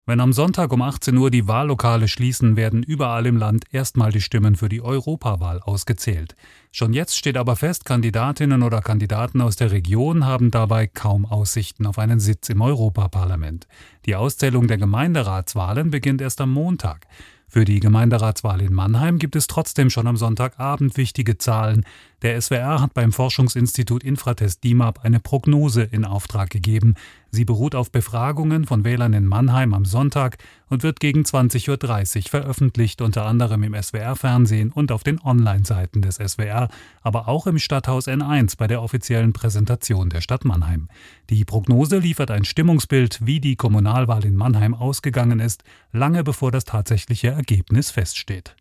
Wenn am Sonntag um 18 Uhr die Wahllokale schließen, werden überall im Land erstmal die Stimmen für die Europawahl ausgezählt. Schon jetzt steht aber fest, Kandidatinnen oder Kandidaten aus der Region haben dabei kaum Aussichten auf einen Sitz im Europaparlament. Die Auszählung der Gemeinderatswahlen beginnt erst am Montag. Für die Gemeinderatswahl in Mannheim gibt es trotzdem schon am Sonntagabend wichtige Zahlen. Der SWR hat beim Forschungsinstitut Infratest DIMAP eine Prognose in Auftrag gegeben. Sie beruht auf Befragungen von Wählern in Mannheim am Sonntag und wird gegen 20.30 Uhr veröffentlicht, unter anderem im SWR-Fernsehen und auf den Online-Seiten des SWR, aber auch im Stadthaus N1 bei der offiziellen Präsentation der Stadt Mannheim. Die Prognose liefert ein Stimmungsbild, wie die Kommunalwahl in Mannheim ausgegangen ist, lange bevor das tatsächliche Ergebnis feststeht.